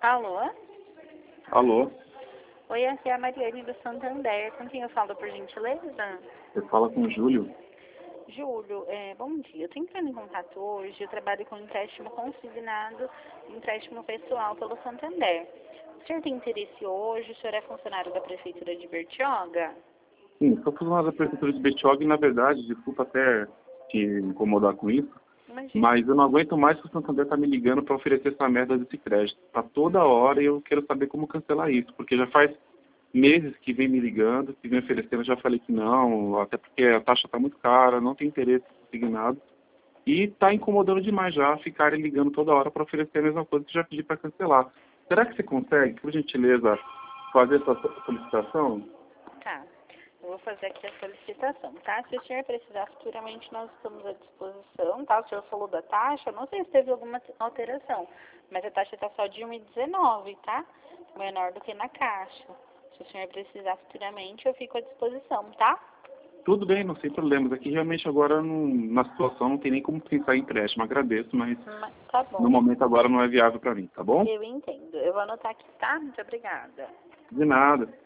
Alô? Alô, Oi, aqui é a Mariane do Santander. Com quem eu falo, por gentileza? você fala com o Júlio? Júlio, bom dia. Eu tô entrando em contato hoje. Eu trabalho com empréstimo consignado, empréstimo pessoal pelo Santander. O senhor tem interesse hoje? O senhor é funcionário da Prefeitura de Bertioga? Sim, sou funcionário da Prefeitura de Bertioga e, na verdade, desculpa até te incomodar com isso, mas eu não aguento mais que o Santander tá me ligando para oferecer essa merda desse crédito. Tá toda hora e eu quero saber como cancelar isso, porque já faz meses que vem me ligando, que vem oferecendo, eu já falei que não, até porque a taxa tá muito cara, não tem interesse consignado. E tá incomodando demais já ficarem ligando toda hora para oferecer a mesma coisa que já pedi para cancelar. Será que você consegue, por gentileza, fazer essa solicitação? Tá. Eu vou fazer aqui a solicitação, tá? Se o senhor precisar futuramente, nós estamos à disposição, tá? O senhor falou da taxa, eu não sei se teve alguma alteração, mas a taxa está só de 1,19, tá? Menor do que na Caixa. Se o senhor precisar futuramente, eu fico à disposição, tá? Tudo bem, não sem problemas. Aqui realmente agora, na situação, não tem nem como pensar em empréstimo. Agradeço, mas Tá no bom. momento agora não é viável para mim, tá bom? Eu entendo. Eu vou anotar aqui, tá? Muito obrigada. De nada.